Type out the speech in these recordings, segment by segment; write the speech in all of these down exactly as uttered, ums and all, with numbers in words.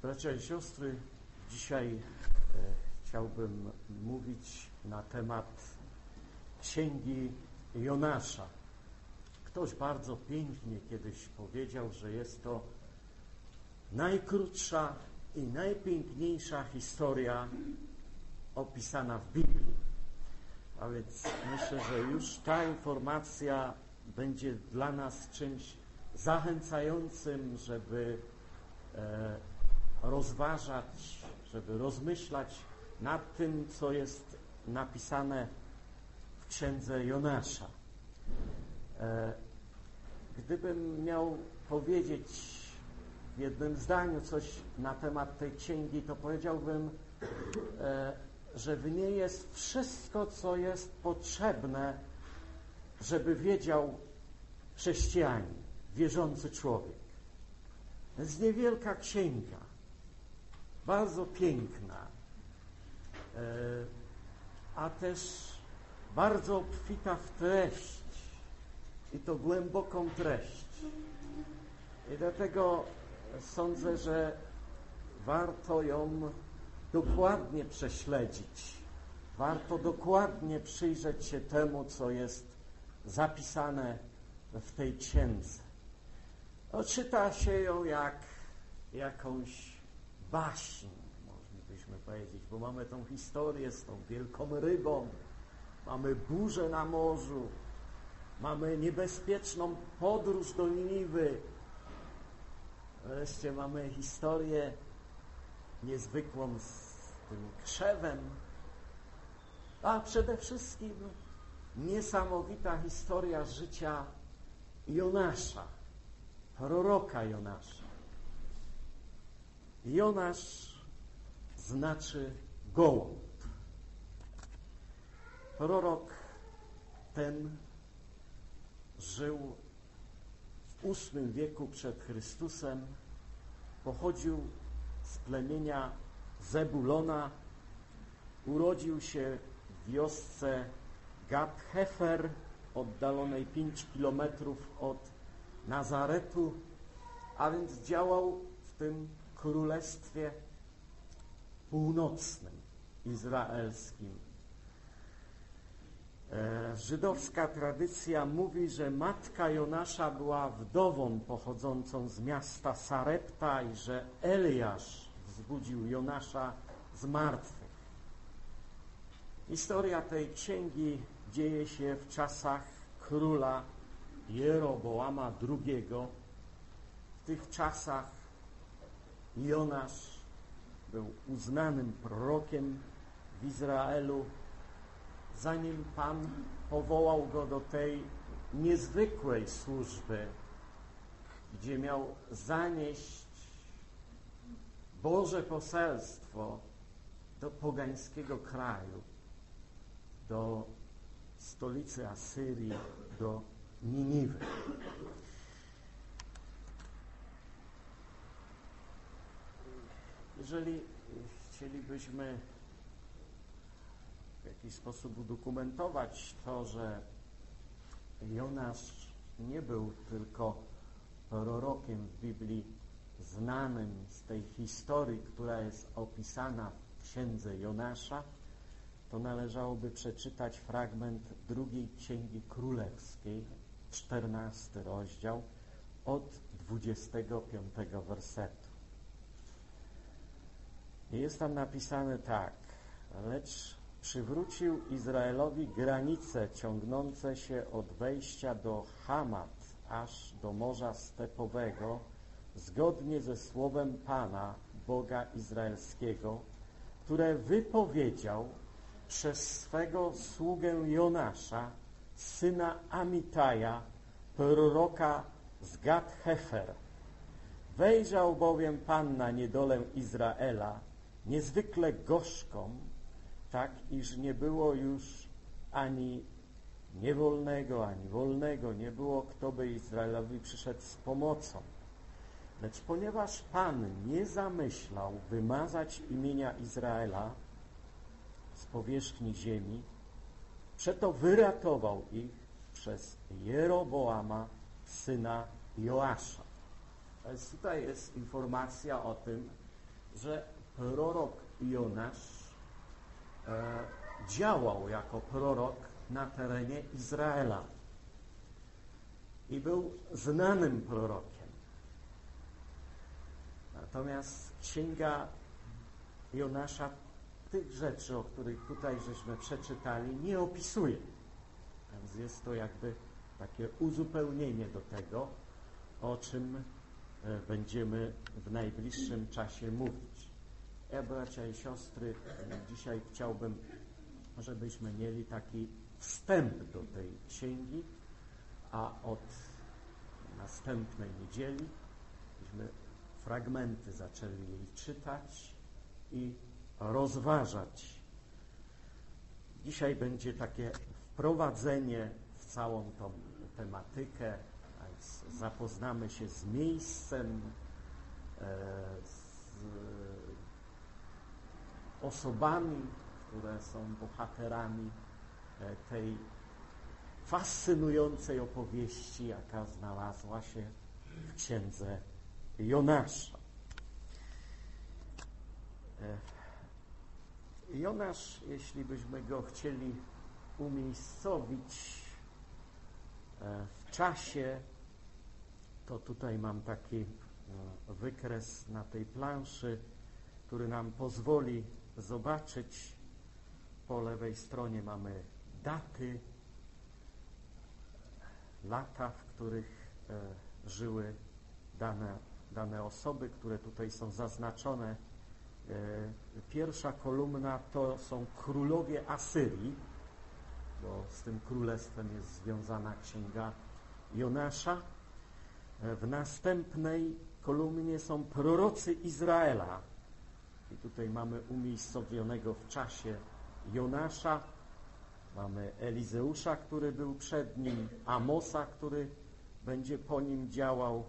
Bracia i siostry, dzisiaj e, chciałbym mówić na temat Księgi Jonasza. Ktoś bardzo pięknie kiedyś powiedział, że jest to najkrótsza i najpiękniejsza historia opisana w Biblii. A więc myślę, że już ta informacja będzie dla nas czymś zachęcającym, żeby e, rozważać, żeby rozmyślać nad tym, co jest napisane w Księdze Jonasza. E, gdybym miał powiedzieć w jednym zdaniu coś na temat tej księgi, to powiedziałbym, e, że w niej jest wszystko, co jest potrzebne, żeby wiedział chrześcijanin, wierzący człowiek. To jest niewielka księga, bardzo piękna, a też bardzo obfita w treść, i to głęboką treść. I dlatego sądzę, że warto ją dokładnie prześledzić. Warto dokładnie przyjrzeć się temu, co jest zapisane w tej księdze. No, czyta się ją jak jakąś baśń, moglibyśmy powiedzieć, bo mamy tą historię z tą wielką rybą, mamy burzę na morzu, mamy niebezpieczną podróż do Niniwy, wreszcie mamy historię niezwykłą z tym krzewem, a przede wszystkim niesamowita historia życia Jonasza, proroka Jonasza. Jonasz znaczy gołąb. Prorok ten żył w ósmym wieku przed Chrystusem, pochodził z plemienia Zebulona, urodził się w wiosce Gat-Hefer, oddalonej pięć kilometrów od Nazaretu, a więc działał w tym królestwie północnym, izraelskim. E, żydowska tradycja mówi, że matka Jonasza była wdową pochodzącą z miasta Sarepta i że Eliasz wzbudził Jonasza z martwych. Historia tej księgi dzieje się w czasach króla Jeroboama drugiego. W tych czasach Jonasz był uznanym prorokiem w Izraelu, zanim Pan powołał go do tej niezwykłej służby, gdzie miał zanieść Boże poselstwo do pogańskiego kraju, do stolicy Asyrii, do Niniwy. Jeżeli chcielibyśmy w jakiś sposób udokumentować to, że Jonasz nie był tylko prorokiem w Biblii znanym z tej historii, która jest opisana w Księdze Jonasza, to należałoby przeczytać fragment drugiej Księgi Królewskiej, czternasty rozdział, od dwudziestego piątego wersetu. I jest tam napisane tak: lecz przywrócił Izraelowi granice ciągnące się od wejścia do Hamat aż do Morza Stepowego, zgodnie ze słowem Pana, Boga Izraelskiego, które wypowiedział przez swego sługę Jonasza, syna Amitaja, proroka z Gat-Hefer. Wejrzał bowiem Pan na niedolę Izraela, niezwykle gorzką, tak iż nie było już ani niewolnego, ani wolnego, nie było, kto by Izraelowi przyszedł z pomocą. Lecz ponieważ Pan nie zamyślał wymazać imienia Izraela z powierzchni ziemi, przeto wyratował ich przez Jeroboama, syna Joasza. Więc tutaj jest informacja o tym, że prorok Jonasz e, działał jako prorok na terenie Izraela i był znanym prorokiem. Natomiast księga Jonasza tych rzeczy, o których tutaj żeśmy przeczytali, nie opisuje. Więc jest to jakby takie uzupełnienie do tego, o czym będziemy w najbliższym czasie mówić. Ja, bracia i siostry, dzisiaj chciałbym, żebyśmy mieli taki wstęp do tej księgi, a od następnej niedzieli byśmy fragmenty zaczęli jej czytać i rozważać. Dzisiaj będzie takie wprowadzenie w całą tą tematykę, a więc zapoznamy się z miejscem, z osobami, które są bohaterami tej fascynującej opowieści, jaka znalazła się w księdze Jonasza. Jonasz, jeśli byśmy go chcieli umiejscowić w czasie, to tutaj mam taki wykres na tej planszy, który nam pozwoli zobaczyć. Po lewej stronie mamy daty, lata, w których żyły dane, dane osoby, które tutaj są zaznaczone. Pierwsza kolumna to są królowie Asyrii, bo z tym królestwem jest związana księga Jonasza. W następnej kolumnie są prorocy Izraela. I tutaj mamy umiejscowionego w czasie Jonasza. Mamy Elizeusza, który był przed nim, Amosa, który będzie po nim działał,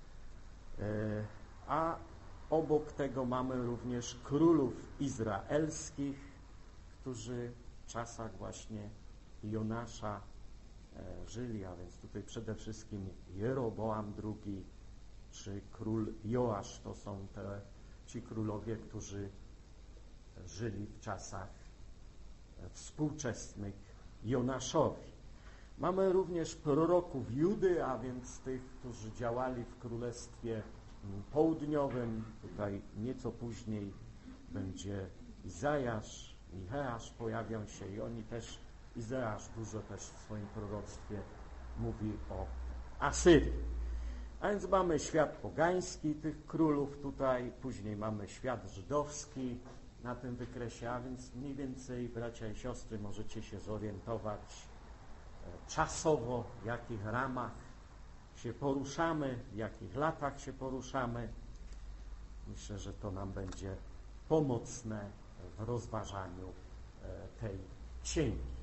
a obok tego mamy również królów izraelskich, którzy w czasach właśnie Jonasza żyli, a więc tutaj przede wszystkim Jeroboam drugi czy król Joasz. To są te, ci królowie, którzy żyli w czasach współczesnych Jonaszowi. Mamy również proroków Judy, a więc tych, którzy działali w Królestwie Południowym. Tutaj nieco później będzie Izajasz, Micheasz pojawią się i oni też, Izajasz dużo też w swoim proroctwie mówi o Asyrii. A więc mamy świat pogański tych królów tutaj, później mamy świat żydowski na tym wykresie, a więc mniej więcej, bracia i siostry, możecie się zorientować czasowo, w jakich ramach się poruszamy, w jakich latach się poruszamy. Myślę, że to nam będzie pomocne w rozważaniu tej księgi.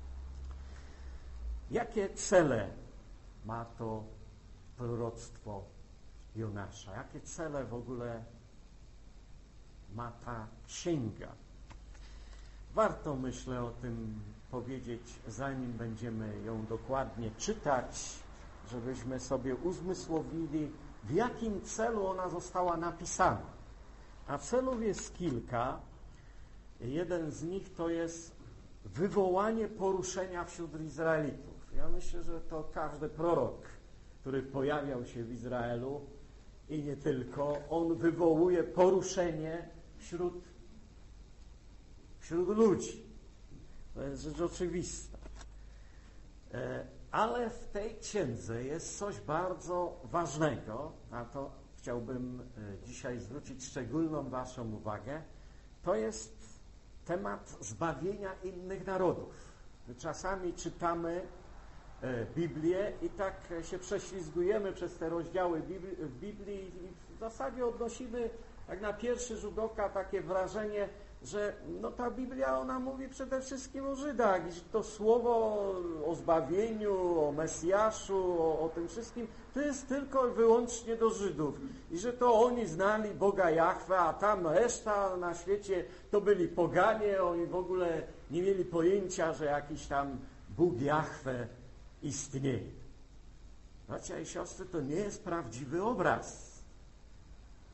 Jakie cele ma to proroctwo Jonasza? Jakie cele w ogóle ma ta księga? Warto, myślę, o tym powiedzieć, zanim będziemy ją dokładnie czytać, żebyśmy sobie uzmysłowili, w jakim celu ona została napisana. A celów jest kilka. Jeden z nich to jest wywołanie poruszenia wśród Izraelitów. Ja myślę, że to każdy prorok, który pojawiał się w Izraelu i nie tylko, on wywołuje poruszenie wśród, wśród ludzi. To jest rzecz oczywista. Ale w tej księdze jest coś bardzo ważnego, na to chciałbym dzisiaj zwrócić szczególną waszą uwagę. To jest temat zbawienia innych narodów. My czasami czytamy Biblię i tak się prześlizgujemy przez te rozdziały w Biblii i w zasadzie odnosimy tak na pierwszy rzut oka takie wrażenie, że no ta Biblia, ona mówi przede wszystkim o Żydach i że to słowo o zbawieniu, o Mesjaszu, o, o tym wszystkim, to jest tylko i wyłącznie do Żydów i że to oni znali Boga Jahwe, a tam reszta na świecie to byli poganie, oni w ogóle nie mieli pojęcia, że jakiś tam Bóg Jahwe istnieje. Bracia i siostry, to nie jest prawdziwy obraz.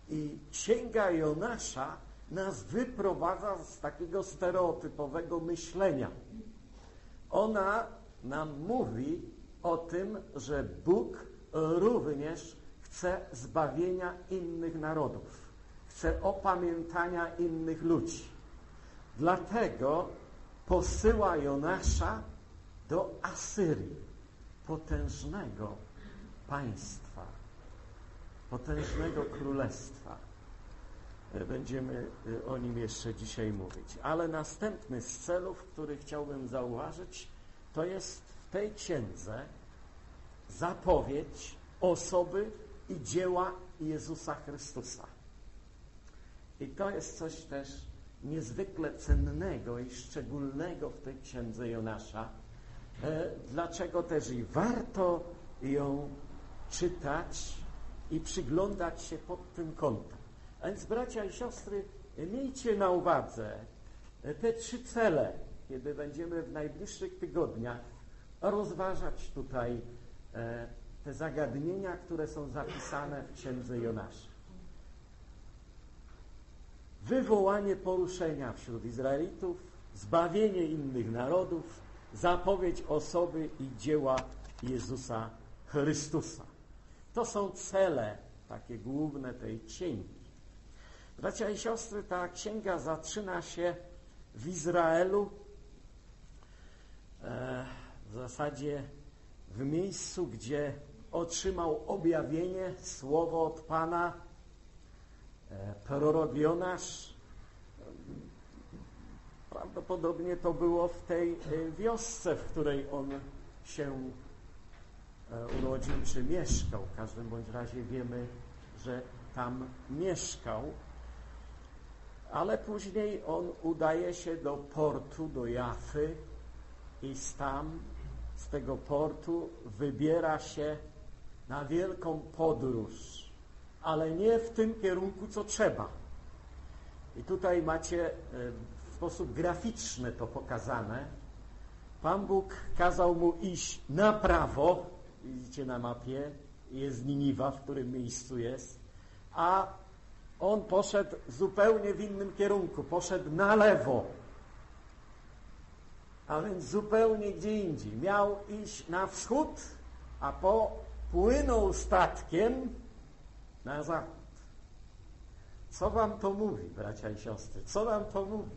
I Księga Jonasza nas wyprowadza z takiego stereotypowego myślenia. Ona nam mówi o tym, że Bóg również chce zbawienia innych narodów, chce opamiętania innych ludzi. Dlatego posyła Jonasza do Asyrii, potężnego państwa, potężnego królestwa. Będziemy o nim jeszcze dzisiaj mówić. Ale następny z celów, który chciałbym zauważyć, to jest w tej księdze zapowiedź osoby i dzieła Jezusa Chrystusa. I to jest coś też niezwykle cennego i szczególnego w tej księdze Jonasza. Dlaczego też i warto ją czytać i przyglądać się pod tym kątem. A więc, bracia i siostry, miejcie na uwadze te trzy cele, kiedy będziemy w najbliższych tygodniach rozważać tutaj te zagadnienia, które są zapisane w księdze Jonasza. Wywołanie poruszenia wśród Izraelitów, zbawienie innych narodów, zapowiedź osoby i dzieła Jezusa Chrystusa. To są cele takie główne tej księgi. Bracia i siostry, ta księga zaczyna się w Izraelu, e, w zasadzie w miejscu, gdzie otrzymał objawienie, słowo od Pana, e, prorok Jonasz. Prawdopodobnie to było w tej wiosce, w której on się urodził czy mieszkał. W każdym bądź razie wiemy, że tam mieszkał. Ale później on udaje się do portu, do Jafy i tam, z tego portu wybiera się na wielką podróż, ale nie w tym kierunku, co trzeba. I tutaj macie w sposób graficzny to pokazane. Pan Bóg kazał mu iść na prawo, widzicie na mapie, jest Niniwa, w którym miejscu jest, a on poszedł zupełnie w innym kierunku, poszedł na lewo, a więc zupełnie gdzie indziej. Miał iść na wschód, a popłynął statkiem na zachód. Co wam to mówi, bracia i siostry? Co nam to mówi?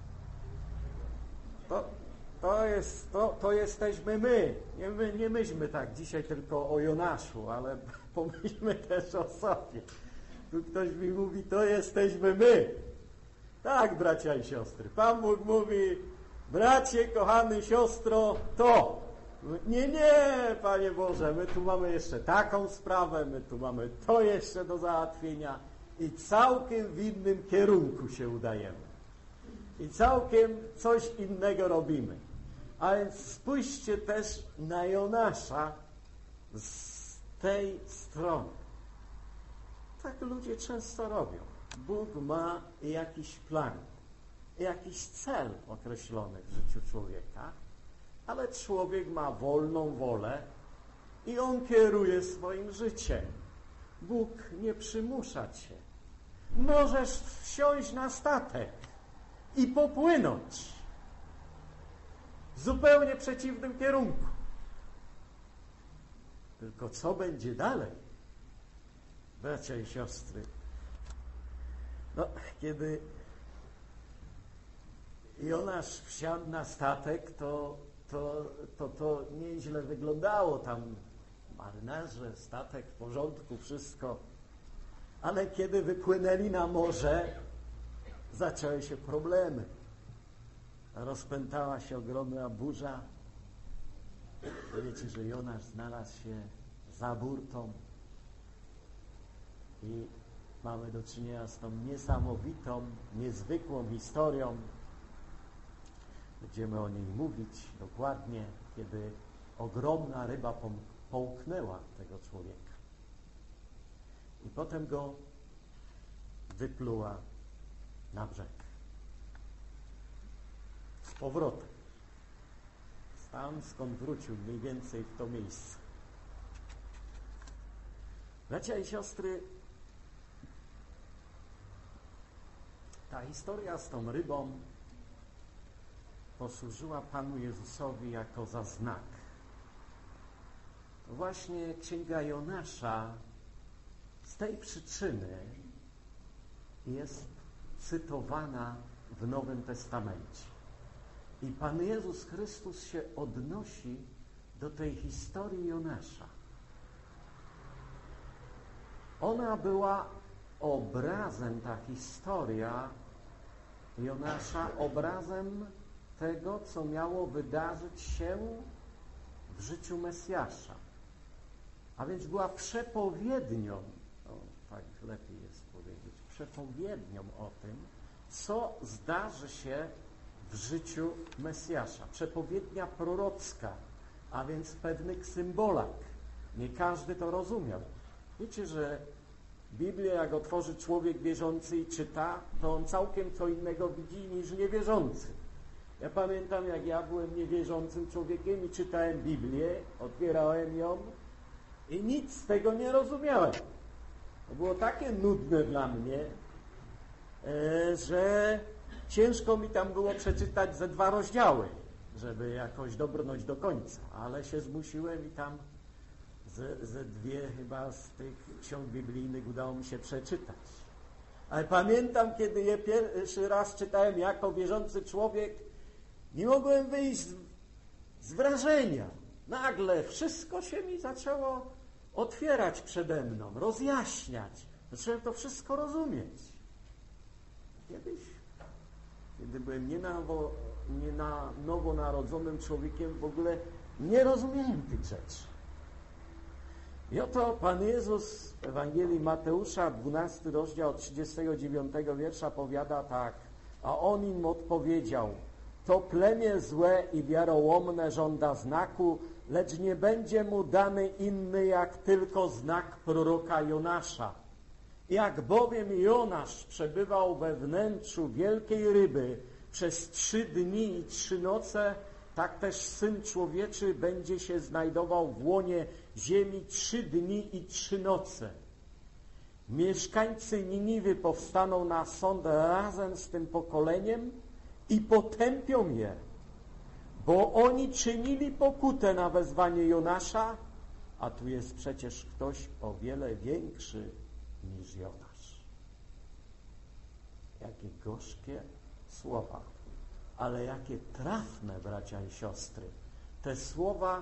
To, to, jest, to, to jesteśmy my. Nie, my. nie myślmy tak dzisiaj tylko o Jonaszu, ale pomyślmy też o sobie. Tu ktoś mi mówi, to jesteśmy my. Tak, bracia i siostry. Pan Bóg mówi, bracie, kochany siostro, to. Nie, nie, Panie Boże, my tu mamy jeszcze taką sprawę, my tu mamy to jeszcze do załatwienia i całkiem w innym kierunku się udajemy. I całkiem coś innego robimy. A więc spójrzcie też na Jonasza z tej strony. Tak ludzie często robią. Bóg ma jakiś plan, jakiś cel określony w życiu człowieka, ale człowiek ma wolną wolę i on kieruje swoim życiem. Bóg nie przymusza cię. Możesz wsiąść na statek i popłynąć w zupełnie przeciwnym kierunku. Tylko co będzie dalej? Bracia i siostry, no, kiedy Jonasz wsiadł na statek, to to, to to nieźle wyglądało. Tam marynarze, statek w porządku, wszystko. Ale kiedy wypłynęli na morze, zaczęły się problemy. Rozpętała się ogromna burza. Wiecie, że Jonasz znalazł się za burtą i mamy do czynienia z tą niesamowitą, niezwykłą historią. Będziemy o niej mówić dokładnie, kiedy ogromna ryba połknęła tego człowieka. I potem go wypluła na brzeg. Z powrotem. Tam, skąd wrócił, mniej więcej w to miejsce. Bracia i siostry, Ta historia z tą rybą posłużyła Panu Jezusowi jako za znak. To właśnie Księga Jonasza z tej przyczyny jest cytowana w Nowym Testamencie. I Pan Jezus Chrystus się odnosi do tej historii Jonasza. Ona była obrazem, ta historia Jonasza, obrazem tego, co miało wydarzyć się w życiu Mesjasza. A więc była przepowiednią, o, tak lepiej jest powiedzieć, przepowiednią o tym, co zdarzy się w życiu Mesjasza. Przepowiednia prorocka, a więc w pewnych symbolach. Nie każdy to rozumiał. Wiecie, że Biblię, jak otworzy człowiek wierzący i czyta, to on całkiem co innego widzi niż niewierzący. Ja pamiętam, jak ja byłem niewierzącym człowiekiem i czytałem Biblię, otwierałem ją i nic z tego nie rozumiałem. To było takie nudne dla mnie, że ciężko mi tam było przeczytać ze dwa rozdziały, żeby jakoś dobrnąć do końca, ale się zmusiłem i tam ze, ze dwie chyba z tych ksiąg biblijnych udało mi się przeczytać. Ale pamiętam, kiedy je pierwszy raz czytałem jako wierzący człowiek, nie mogłem wyjść z, z wrażenia. Nagle wszystko się mi zaczęło otwierać przede mną, rozjaśniać. Zacząłem to wszystko rozumieć. Kiedyś, kiedy byłem nie na, nie na nowonarodzonym człowiekiem, w ogóle nie rozumiałem tych rzeczy. I oto Pan Jezus w Ewangelii Mateusza, dwunasty rozdział od trzydziestego dziewiątego wiersza powiada tak: a on im odpowiedział: to plemię złe i wiarołomne żąda znaku, lecz nie będzie mu dany inny jak tylko znak proroka Jonasza. Jak bowiem Jonasz przebywał we wnętrzu wielkiej ryby przez trzy dni i trzy noce, tak też Syn Człowieczy będzie się znajdował w łonie ziemi trzy dni i trzy noce. Mieszkańcy Niniwy powstaną na sąd razem z tym pokoleniem i potępią je, bo oni czynili pokutę na wezwanie Jonasza, a tu jest przecież ktoś o wiele większy niż Jonasz. Jakie gorzkie słowa, ale jakie trafne, bracia i siostry. Te słowa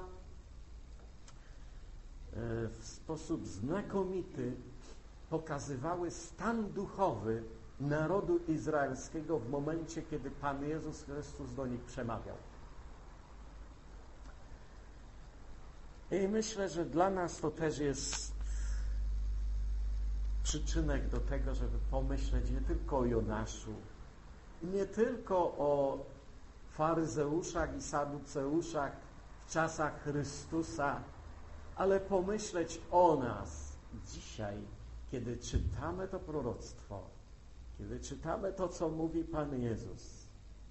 w sposób znakomity pokazywały stan duchowy narodu izraelskiego w momencie, kiedy Pan Jezus Chrystus do nich przemawiał. I myślę, że dla nas to też jest przyczynek do tego, żeby pomyśleć nie tylko o Jonaszu, nie tylko o faryzeuszach i saduceuszach w czasach Chrystusa, ale pomyśleć o nas dzisiaj, kiedy czytamy to proroctwo, kiedy czytamy to, co mówi Pan Jezus,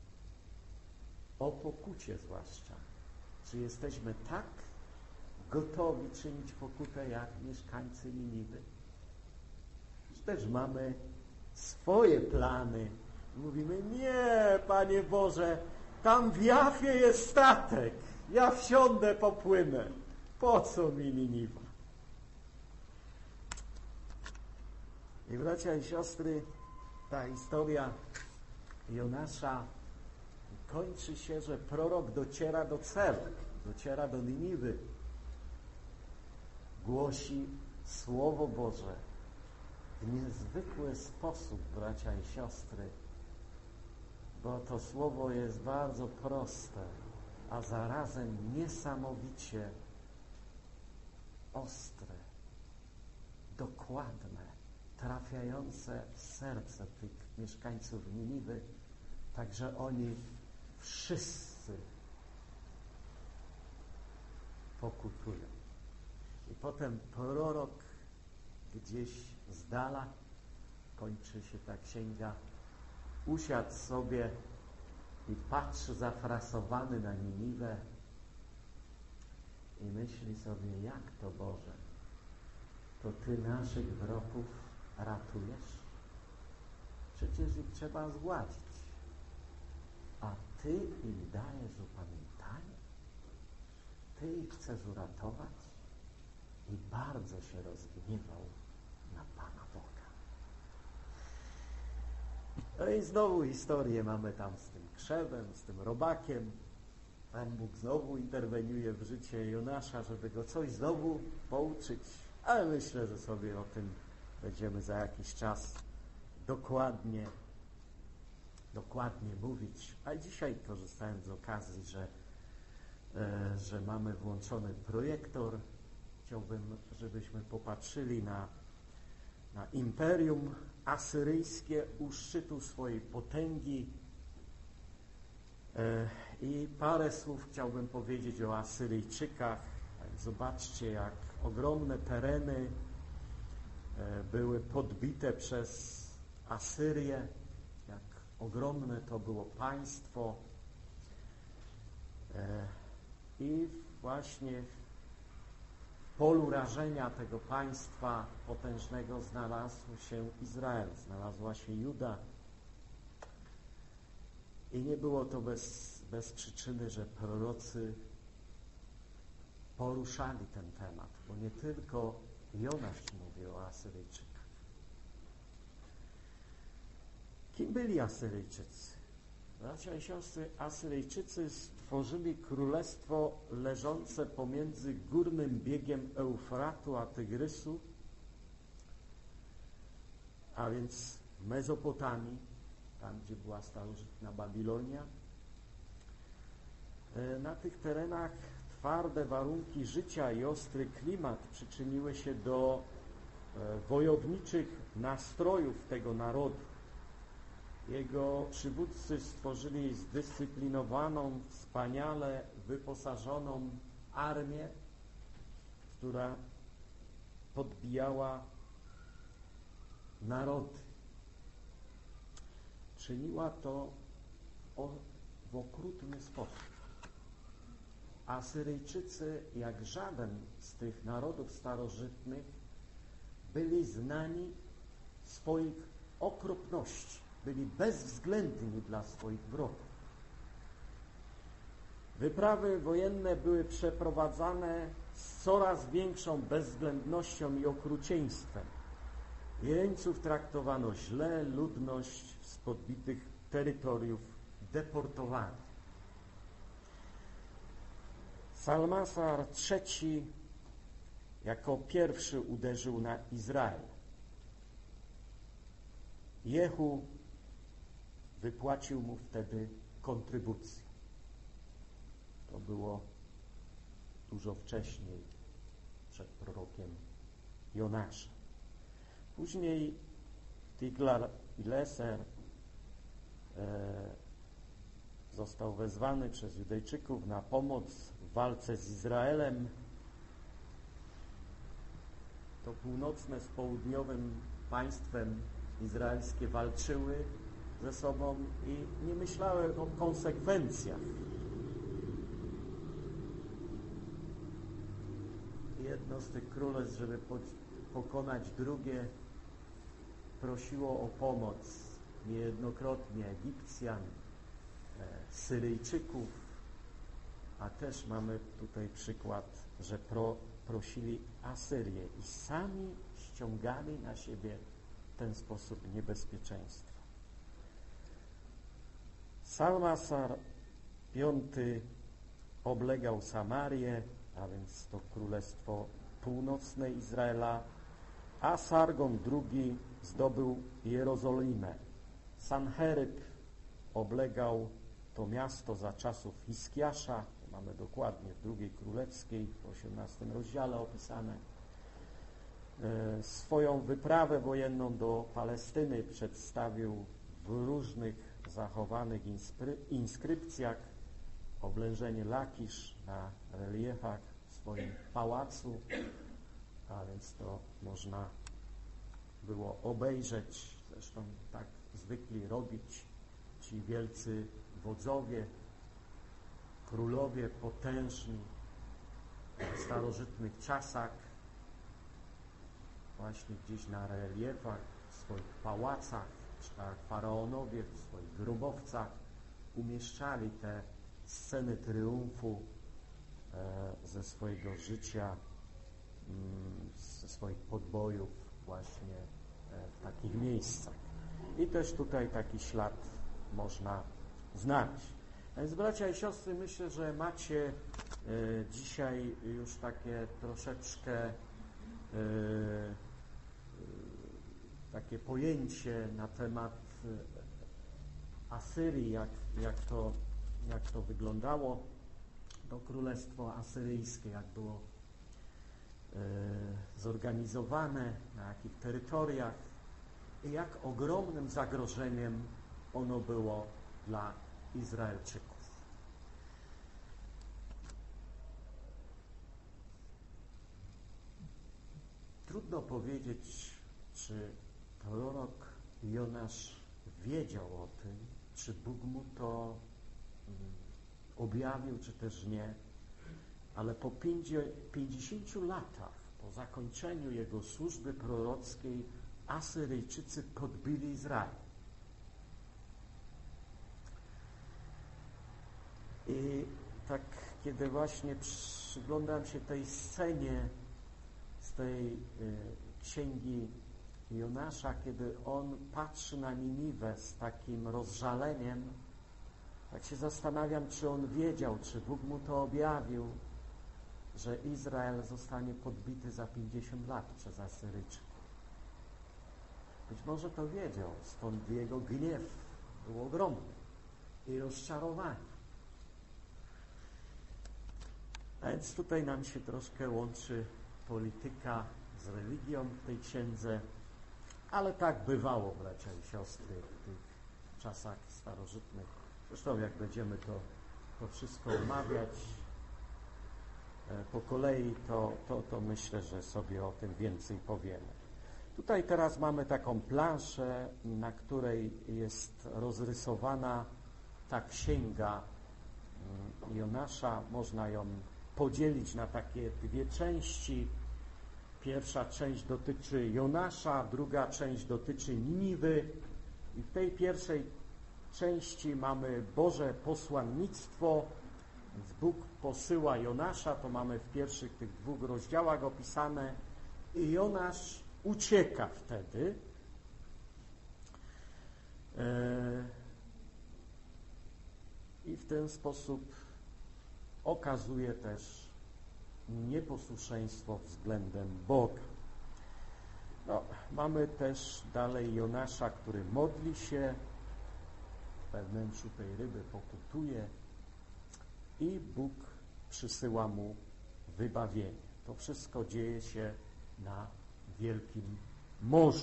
o pokucie zwłaszcza. Czy jesteśmy tak gotowi czynić pokutę jak mieszkańcy Niniwy? Czy też mamy swoje plany? Mówimy: nie, Panie Boże, tam w Jafie jest statek, ja wsiądę, popłynę. Po co mi Niniwa? I bracia i siostry, ta historia Jonasza kończy się, że prorok dociera do celu, dociera do Niniwy, głosi Słowo Boże w niezwykły sposób, bracia i siostry, bo to Słowo jest bardzo proste, a zarazem niesamowicie ostre, dokładne, trafiające w serce tych mieszkańców Niniwy, tak że oni wszyscy pokutują. I potem prorok gdzieś z dala, kończy się ta księga, usiadł sobie i patrzy zafrasowany na Niniwę i myśli sobie: jak to, Boże, to Ty naszych wrogów ratujesz? Przecież ich trzeba zgładzić. A Ty im dajesz upamiętanie? Ty ich chcesz uratować? I bardzo się rozgniewał na Pana Boga. No i znowu historię mamy tam z tym krzewem, z tym robakiem. Pan Bóg znowu interweniuje w życie Jonasza, żeby go coś znowu pouczyć. Ale myślę, że sobie o tym będziemy za jakiś czas dokładnie, dokładnie mówić. A dzisiaj, korzystając z okazji, że, e, że mamy włączony projektor, chciałbym, żebyśmy popatrzyli na, na imperium asyryjskie u szczytu swojej potęgi. E, I parę słów chciałbym powiedzieć o Asyryjczykach. Zobaczcie, jak ogromne tereny e, były podbite przez Asyrię, jak ogromne to było państwo. E, I właśnie w polu rażenia tego państwa potężnego znalazł się Izrael, znalazła się Juda. I nie było to bez, bez przyczyny, że prorocy poruszali ten temat, bo nie tylko Jonasz mówił o Asyryjczykach. Kim byli Asyryjczycy? Bracia i siostry, Asyryjczycy stworzyli królestwo leżące pomiędzy górnym biegiem Eufratu a Tygrysu, a więc w Mezopotamii, tam gdzie była starożytna Babilonia. Na tych terenach twarde warunki życia i ostry klimat przyczyniły się do wojowniczych nastrojów tego narodu. Jego przywódcy stworzyli zdyscyplinowaną, wspaniale wyposażoną armię, która podbijała narody. Czyniła to w okrutny sposób. Asyryjczycy, jak żaden z tych narodów starożytnych, byli znani swoich okropności, byli bezwzględni dla swoich wrogów. Wyprawy wojenne były przeprowadzane z coraz większą bezwzględnością i okrucieństwem. Jeńców traktowano źle, ludność z podbitych terytoriów deportowano. Salmasar trzeci jako pierwszy uderzył na Izrael. Jehu wypłacił mu wtedy kontrybucję. To było dużo wcześniej, przed prorokiem Jonasza. Później Tiglat-Pileser e, został wezwany przez Judejczyków na pomoc w walce z Izraelem. To północne z południowym państwem izraelskie walczyły ze sobą i nie myślały o konsekwencjach. Jedno z tych królestw, żeby pokonać drugie, prosiło o pomoc niejednokrotnie Egipcjan, Syryjczyków, a też mamy tutaj przykład, że pro, prosili Asyrię i sami ściągali na siebie w ten sposób niebezpieczeństwo. Salmasar piąty oblegał Samarię, a więc to królestwo północne Izraela, a Sargon drugi zdobył Jerozolimę. Sancheryb oblegał to miasto za czasów Hiskiasza, to mamy dokładnie w drugiej królewskiej, w osiemnastym rozdziale opisane. E, swoją wyprawę wojenną do Palestyny przedstawił w różnych zachowanych inskrypcjach, oblężenie Lakisz na reliefach w swoim pałacu, a więc to można było obejrzeć, zresztą tak zwykli robić ci wielcy wodzowie, królowie potężni w starożytnych czasach, właśnie gdzieś na reliefach, w swoich pałacach czy tak faraonowie w swoich grobowcach umieszczali te sceny triumfu e, ze swojego życia, mm, ze swoich podbojów właśnie e, w takich miejscach. I też tutaj taki ślad można znaleźć. A więc bracia i siostry, myślę, że macie e, dzisiaj już takie troszeczkę e, e, takie pojęcie na temat Asyrii, jak, jak, to, jak to wyglądało, to królestwo asyryjskie, jak było e, zorganizowane, na jakich terytoriach i jak ogromnym zagrożeniem ono było dla Izraelczyków. Trudno powiedzieć, czy prorok Jonasz wiedział o tym, czy Bóg mu to um, objawił, czy też nie, ale po pięćdziesięciu latach, po zakończeniu jego służby prorockiej, Asyryjczycy podbili Izrael. I tak, kiedy właśnie przyglądam się tej scenie z tej y, księgi Jonasza, kiedy on patrzy na Niniwę z takim rozżaleniem, tak się zastanawiam, czy on wiedział, czy Bóg mu to objawił, że Izrael zostanie podbity za pięćdziesiąt lat przez Asyryjczyków. Być może to wiedział, stąd jego gniew był ogromny i rozczarowanie. A więc tutaj nam się troszkę łączy polityka z religią w tej księdze, ale tak bywało, bracia i siostry, w tych czasach starożytnych. Zresztą jak będziemy to, to wszystko omawiać e, po kolei, to, to, to myślę, że sobie o tym więcej powiemy. Tutaj teraz mamy taką planszę, na której jest rozrysowana ta księga Jonasza. Można ją podzielić na takie dwie części. Pierwsza część dotyczy Jonasza, druga część dotyczy Niniwy. I w tej pierwszej części mamy Boże posłannictwo. Więc Bóg posyła Jonasza, to mamy w pierwszych tych dwóch rozdziałach opisane. I Jonasz ucieka wtedy. I w ten sposób okazuje też nieposłuszeństwo względem Boga. No, mamy też dalej Jonasza, który modli się, we wnętrzu tej ryby pokutuje i Bóg przysyła mu wybawienie. To wszystko dzieje się na Wielkim Morzu.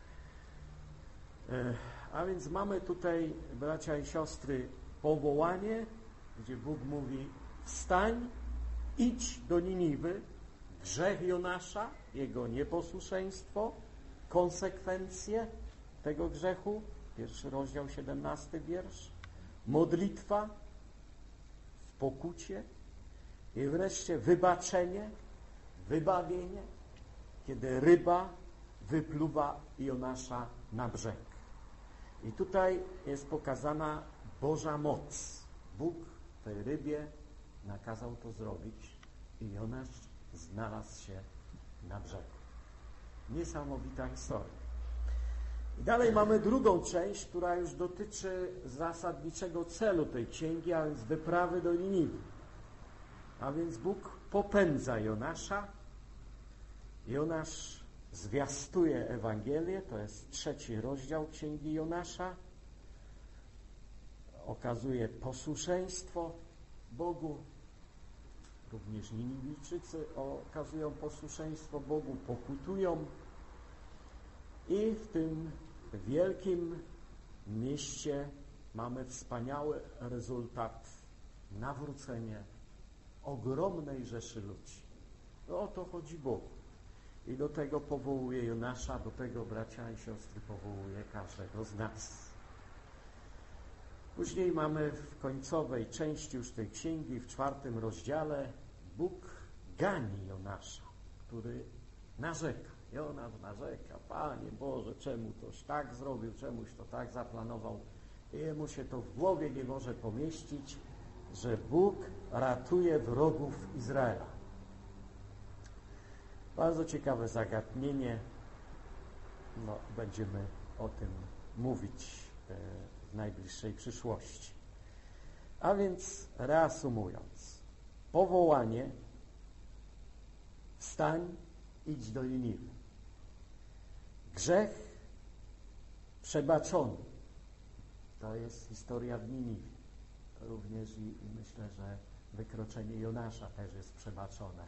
A więc mamy tutaj, bracia i siostry, powołanie, gdzie Bóg mówi: wstań, idź do Niniwy, grzech Jonasza, jego nieposłuszeństwo, konsekwencje tego grzechu, pierwszy rozdział, siedemnasty wiersz, modlitwa w pokucie i wreszcie wybaczenie, wybawienie, kiedy ryba wypluwa Jonasza na brzeg. I tutaj jest pokazana Boża moc. Bóg tej rybie nakazał to zrobić i Jonasz znalazł się na brzegu. Niesamowita historia. I dalej mamy drugą część, która już dotyczy zasadniczego celu tej księgi, a więc wyprawy do Niniwy. A więc Bóg popędza Jonasza. Jonasz zwiastuje Ewangelię, to jest trzeci rozdział księgi Jonasza. Okazuje posłuszeństwo Bogu. Również Niniwijczycy okazują posłuszeństwo Bogu, pokutują. I w tym wielkim mieście mamy wspaniały rezultat, nawrócenie ogromnej rzeszy ludzi. No o to chodzi Bogu. I do tego powołuje Jonasza, do tego, bracia i siostry, powołuje każdego z nas. Później mamy w końcowej części już tej księgi, w czwartym rozdziale, Bóg gani Jonasza, który narzeka. Jonasz narzeka, Panie Boże, czemu toś tak zrobił, czemuś to tak zaplanował. I jemu się to w głowie nie może pomieścić, że Bóg ratuje wrogów Izraela. Bardzo ciekawe zagadnienie. No, będziemy o tym mówić w najbliższej przyszłości. A więc reasumując, powołanie: wstań, idź do Niniwy. Grzech przebaczony. To jest historia w Niniwie. Również i, i myślę, że wykroczenie Jonasza też jest przebaczone.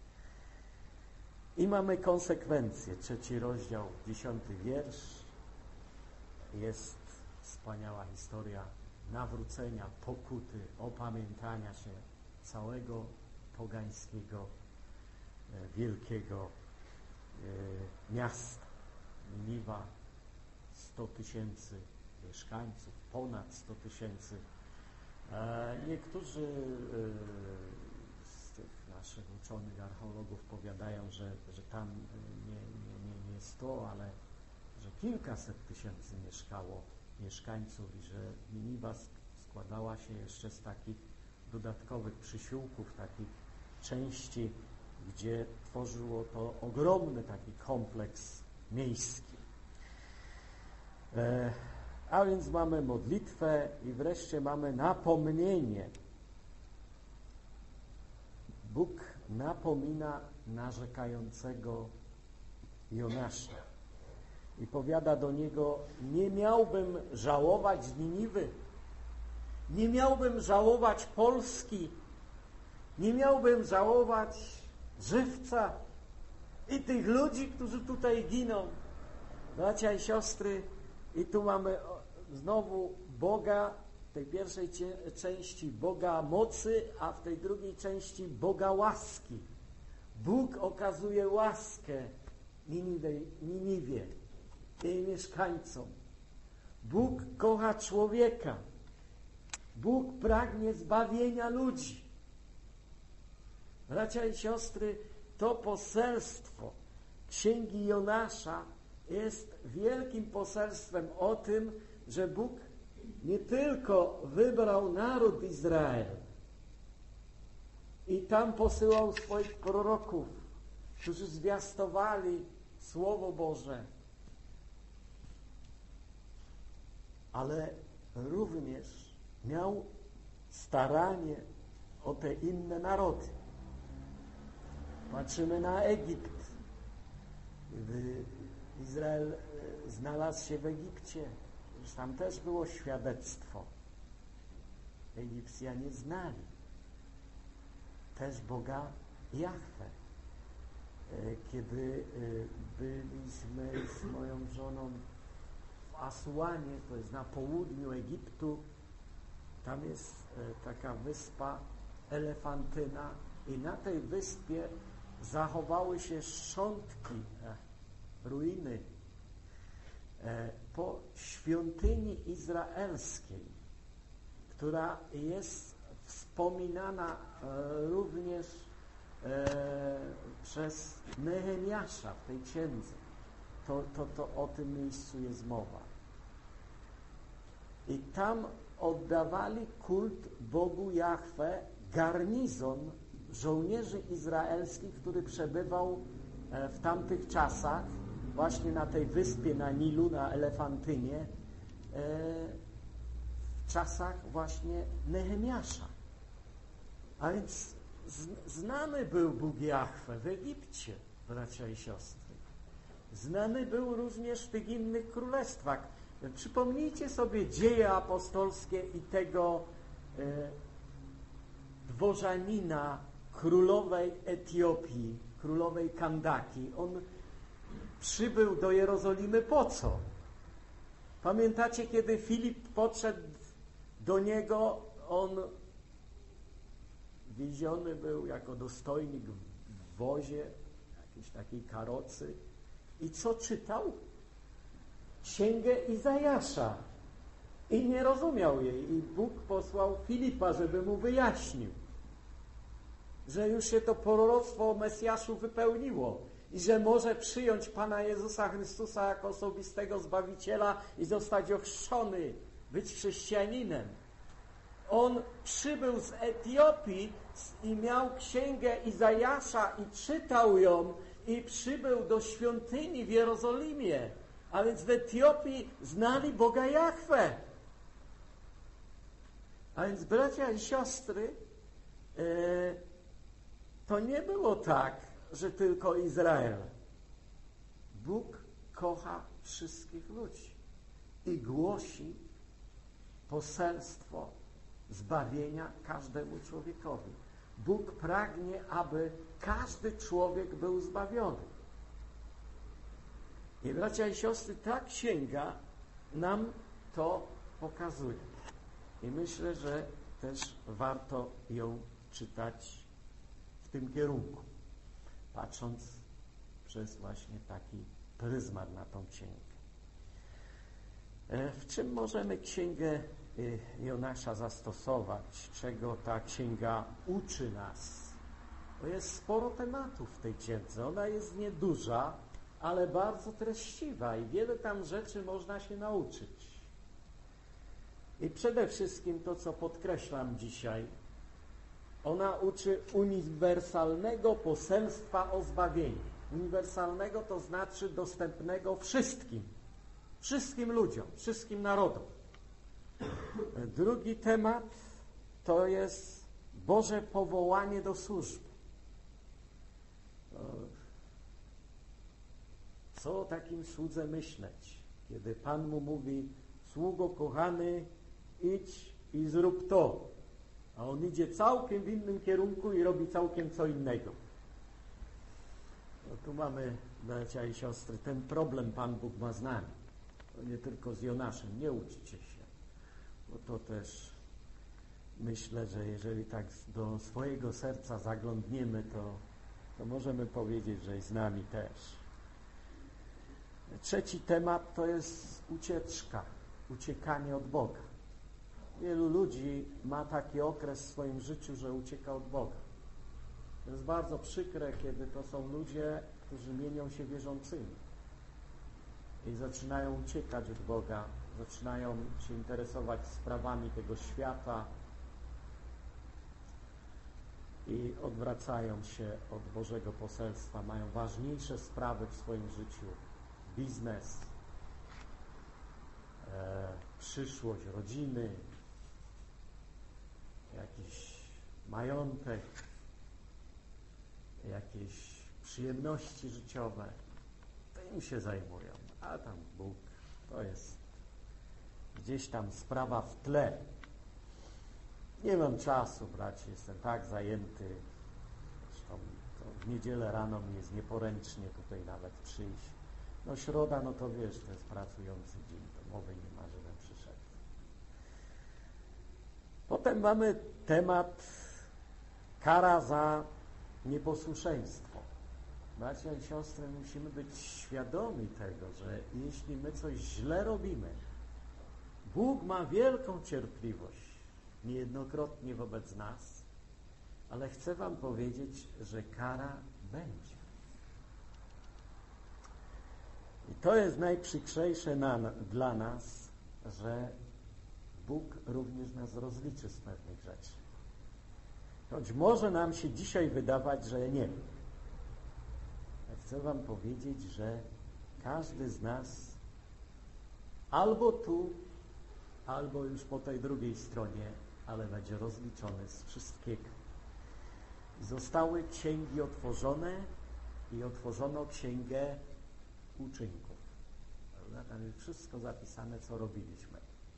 I mamy konsekwencje. Trzeci rozdział, dziesiąty wiersz. Jest wspaniała historia nawrócenia, pokuty, opamiętania się całego pogańskiego, wielkiego miasta. Niniwa, sto tysięcy mieszkańców, ponad sto tysięcy. Niektórzy z tych naszych uczonych archeologów powiadają, że, że tam nie, nie, nie, nie sto, ale że kilkaset tysięcy mieszkało mieszkańców i że Niniwa składała się jeszcze z takich dodatkowych przysiłków, takich części, gdzie tworzyło to ogromny taki kompleks miejski. E, a więc mamy modlitwę i wreszcie mamy napomnienie. Bóg napomina narzekającego Jonasza i powiada do niego: nie miałbym żałować z Niniwy, nie miałbym żałować Polski, nie miałbym żałować Żywca i tych ludzi, którzy tutaj giną. Bracia i siostry, i tu mamy znowu Boga, w tej pierwszej części Boga mocy, a w tej drugiej części Boga łaski. Bóg okazuje łaskę Niniwie, Niniwie, jej mieszkańcom. Bóg kocha człowieka. Bóg pragnie zbawienia ludzi. Bracia i siostry, to poselstwo Księgi Jonasza jest wielkim poselstwem o tym, że Bóg nie tylko wybrał naród Izrael i tam posyłał swoich proroków, którzy zwiastowali Słowo Boże, ale również miał staranie o te inne narody. Patrzymy na Egipt. Gdy Izrael znalazł się w Egipcie, już tam też było świadectwo. Egipcjanie znali też Boga Jahwe. Kiedy byliśmy z moją żoną w Asuanie, to jest na południu Egiptu, tam jest taka wyspa Elefantyna i na tej wyspie zachowały się szczątki, ruiny po świątyni izraelskiej, która jest wspominana również przez Nehemiasza w tej księdze. To, to, to o tym miejscu jest mowa. I tam oddawali kult Bogu Jahwe garnizon żołnierzy izraelskich, który przebywał w tamtych czasach właśnie na tej wyspie na Nilu, na Elefantynie, w czasach właśnie Nehemiasza. A więc znany był Bóg Jahwe w Egipcie, bracia i siostry. Znany był również w tych innych królestwach. Przypomnijcie sobie dzieje apostolskie i tego e, dworzanina królowej Etiopii, królowej Kandaki. On przybył do Jerozolimy po co? Pamiętacie, kiedy Filip podszedł do niego, on wieziony był jako dostojnik w wozie, jakiejś takiej karocy. I co czytał? Księgę Izajasza. I nie rozumiał jej. I Bóg posłał Filipa, żeby mu wyjaśnił, że już się to proroctwo o Mesjaszu wypełniło. i że może przyjąć Pana Jezusa Chrystusa jako osobistego Zbawiciela i zostać ochrzczony, być chrześcijaninem. On przybył z Etiopii i miał księgę Izajasza i czytał ją i przybył do świątyni w Jerozolimie, a więc w Etiopii znali Boga Jahwe. A więc bracia i siostry, e, to nie było tak, że tylko Izrael. Bóg kocha wszystkich ludzi i głosi poselstwo zbawienia każdemu człowiekowi. Bóg pragnie, aby każdy człowiek był zbawiony. I bracia i siostry, ta księga nam to pokazuje. I myślę, że też warto ją czytać w tym kierunku, patrząc przez właśnie taki pryzmat na tą księgę. W czym możemy księgę Jonasza zastosować? Czego ta księga uczy nas? Bo jest sporo tematów w tej księdze. Ona jest nieduża, ale bardzo treściwa i wiele tam rzeczy można się nauczyć. I przede wszystkim to, co podkreślam dzisiaj, ona uczy uniwersalnego poselstwa o zbawienie. Uniwersalnego to znaczy dostępnego wszystkim. Wszystkim ludziom, wszystkim narodom. Drugi temat to jest Boże powołanie do służby. Co o takim słudze myśleć, kiedy Pan mu mówi: sługo kochany, idź i zrób to, a on idzie całkiem w innym kierunku i robi całkiem co innego. No tu mamy, bracia i siostry, ten problem Pan Bóg ma z nami. To nie tylko z Jonaszem, nie uczcie się, bo to też myślę, że jeżeli tak do swojego serca zaglądniemy, to, to możemy powiedzieć, że i z nami też. Trzeci temat to jest ucieczka, uciekanie od Boga. Wielu ludzi ma taki okres w swoim życiu, że ucieka od Boga. To jest bardzo przykre, kiedy to są ludzie, którzy mienią się wierzącymi i zaczynają uciekać od Boga, zaczynają się interesować sprawami tego świata i odwracają się od Bożego poselstwa, mają ważniejsze sprawy w swoim życiu: biznes, e, przyszłość rodziny, jakiś majątek, jakieś przyjemności życiowe. Tym się zajmują, a tam Bóg to jest gdzieś tam sprawa w tle. Nie mam czasu, bracie, jestem tak zajęty. Zresztą to w niedzielę rano mi jest nieporęcznie tutaj nawet przyjść. No środa, no to wiesz, to jest pracujący dzień, to mowy nie ma, żebym przyszedł. Potem mamy temat kara za nieposłuszeństwo. Bracia i siostry, musimy być świadomi tego, że jeśli my coś źle robimy, Bóg ma wielką cierpliwość, niejednokrotnie wobec nas, ale chcę wam powiedzieć, że kara będzie. I to jest najprzykrzejsze na, dla nas, że Bóg również nas rozliczy z pewnych rzeczy. Choć może nam się dzisiaj wydawać, że nie. Chcę wam powiedzieć, że każdy z nas albo tu, albo już po tej drugiej stronie, ale będzie rozliczony z wszystkiego. Zostały księgi otworzone i otworzono księgę uczynków. Tam jest wszystko zapisane, co robiliśmy.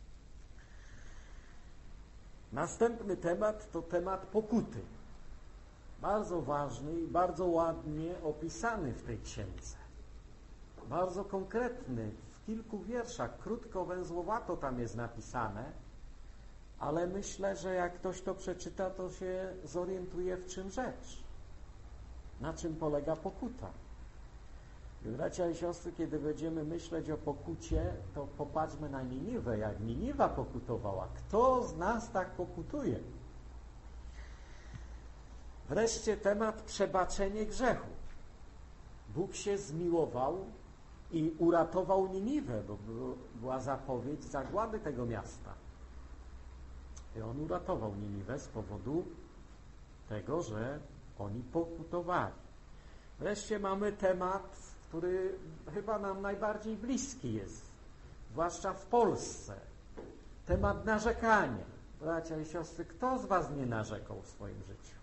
Następny temat to temat pokuty. Bardzo ważny i bardzo ładnie opisany w tej księdze. Bardzo konkretny, w kilku wierszach, krótko, węzłowato tam jest napisane, ale myślę, że jak ktoś to przeczyta, to się zorientuje, w czym rzecz. Na czym polega pokuta. I bracia i siostry, kiedy będziemy myśleć o pokucie, to popatrzmy na Niniwę, jak Niniwa pokutowała. Kto z nas tak pokutuje? Wreszcie temat przebaczenie grzechu. Bóg się zmiłował i uratował Niniwę, bo była zapowiedź zagłady tego miasta. I On uratował Niniwę z powodu tego, że oni pokutowali. Wreszcie mamy temat, który chyba nam najbardziej bliski jest, zwłaszcza w Polsce. Temat narzekania. Bracia i siostry, kto z was nie narzekał w swoim życiu?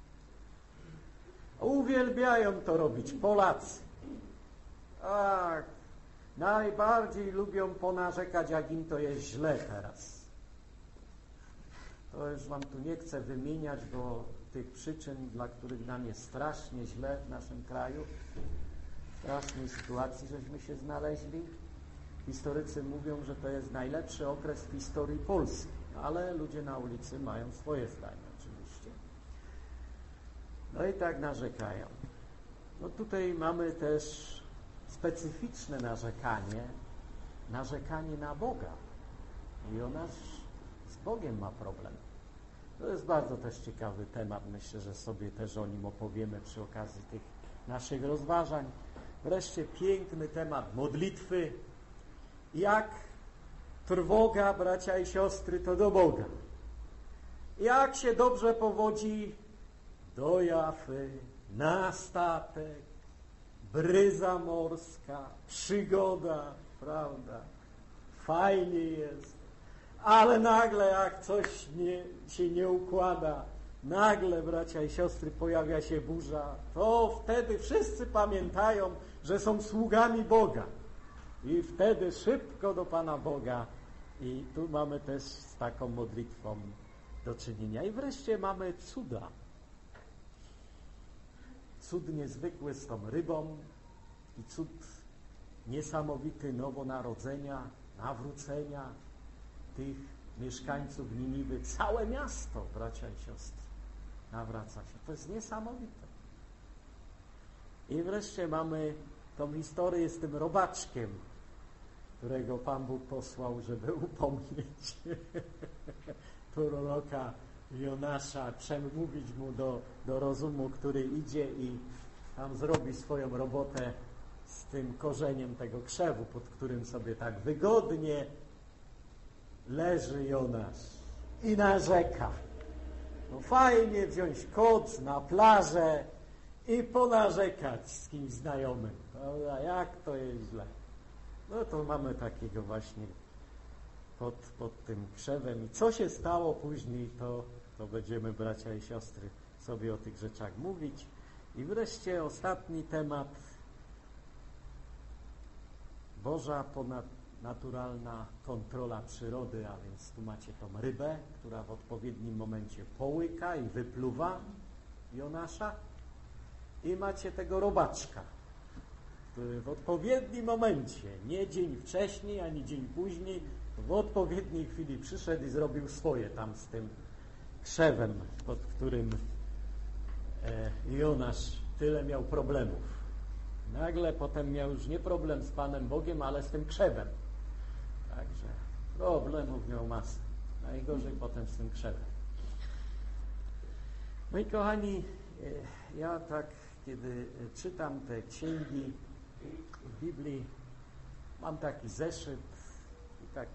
Uwielbiają to robić Polacy. Tak, najbardziej lubią ponarzekać, jak im to jest źle teraz. To już wam tu nie chcę wymieniać, bo tych przyczyn, dla których nam jest strasznie źle w naszym kraju, w strasznej sytuacji, żeśmy się znaleźli. Historycy mówią, że to jest najlepszy okres w historii Polski, ale ludzie na ulicy mają swoje zdanie oczywiście. No i tak narzekają. No tutaj mamy też specyficzne narzekanie, narzekanie na Boga. I ona z Bogiem ma problem. To jest bardzo też ciekawy temat. Myślę, że sobie też o nim opowiemy przy okazji tych naszych rozważań. Wreszcie piękny temat modlitwy. Jak trwoga, bracia i siostry, to do Boga. Jak się dobrze powodzi do Jafy, na statek, bryza morska, przygoda, prawda? Fajnie jest. Ale nagle jak coś nie, się nie układa, nagle, bracia i siostry, pojawia się burza, to wtedy wszyscy pamiętają, że są sługami Boga. I wtedy szybko do Pana Boga. I tu mamy też z taką modlitwą do czynienia. I wreszcie mamy cuda. Cud niezwykły z tą rybą i cud niesamowity nowonarodzenia, nawrócenia tych mieszkańców Niniwy. Całe miasto, bracia i siostry, nawraca się. To jest niesamowite. I wreszcie mamy tą historię z tym robaczkiem, którego Pan Bóg posłał, żeby upomnieć proroka Jonasza, przemówić mu do, do rozumu, który idzie i tam zrobi swoją robotę z tym korzeniem tego krzewu, pod którym sobie tak wygodnie leży Jonasz i narzeka. No fajnie wziąć koc na plażę i ponarzekać z kimś znajomym, prawda? Jak to jest źle. No to mamy takiego właśnie pod, pod tym krzewem. I co się stało później, to, to będziemy, bracia i siostry, sobie o tych rzeczach mówić. I wreszcie ostatni temat. Boża ponadnaturalna kontrola przyrody, a więc tu macie tą rybę, która w odpowiednim momencie połyka i wypluwa Jonasza. I macie tego robaczka, który w odpowiednim momencie, nie dzień wcześniej, ani dzień później, w odpowiedniej chwili przyszedł i zrobił swoje tam z tym krzewem, pod którym e, Jonasz tyle miał problemów. Nagle potem miał już nie problem z Panem Bogiem, ale z tym krzewem. Także problemów miał masę. Najgorzej potem z tym krzewem. Moi kochani, e, ja tak, kiedy czytam te księgi w Biblii, mam taki zeszyt i tak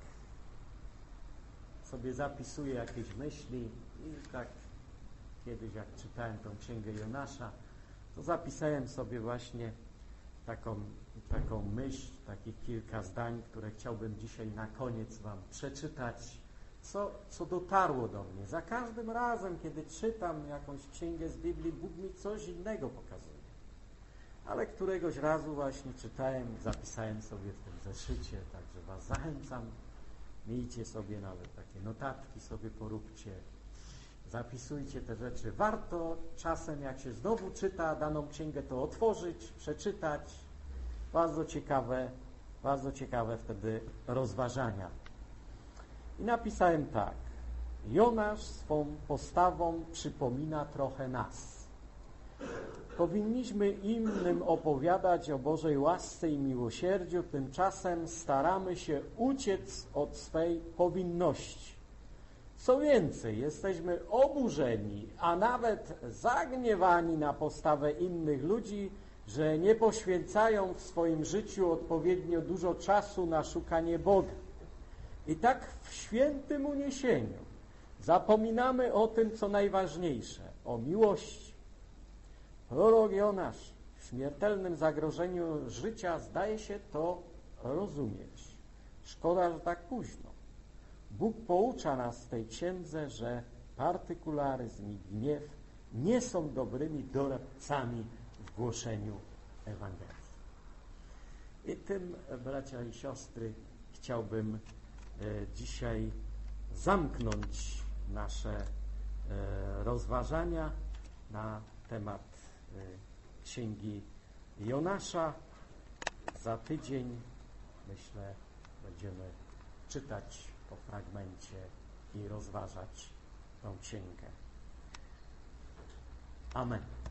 sobie zapisuję jakieś myśli i tak kiedyś jak czytałem tą księgę Jonasza, to zapisałem sobie właśnie taką, taką myśl, takich kilka zdań, które chciałbym dzisiaj na koniec wam przeczytać, co, co dotarło do mnie. Za każdym razem, kiedy czytam jakąś księgę z Biblii, Bóg mi coś innego pokazuje. Ale któregoś razu właśnie czytałem, zapisałem sobie w tym zeszycie, także was zachęcam, miejcie sobie nawet takie notatki, sobie poróbcie, zapisujcie te rzeczy. Warto czasem, jak się znowu czyta daną księgę, to otworzyć, przeczytać. Bardzo ciekawe, bardzo ciekawe wtedy rozważania. I napisałem tak. Jonasz swą postawą przypomina trochę nas. Powinniśmy innym opowiadać o Bożej łasce i miłosierdziu, tymczasem staramy się uciec od swej powinności. Co więcej, jesteśmy oburzeni, a nawet zagniewani na postawę innych ludzi, że nie poświęcają w swoim życiu odpowiednio dużo czasu na szukanie Boga. I tak w świętym uniesieniu zapominamy o tym, co najważniejsze, o miłości. Prorok Jonasz w śmiertelnym zagrożeniu życia zdaje się to rozumieć. Szkoda, że tak późno. Bóg poucza nas w tej księdze, że partykularyzm i gniew nie są dobrymi doradcami w głoszeniu Ewangelii. I tym, bracia i siostry, chciałbym e, dzisiaj zamknąć nasze e, rozważania na temat e, Księgi Jonasza. Za tydzień, myślę, będziemy czytać po fragmencie i rozważać tę księgę. Amen.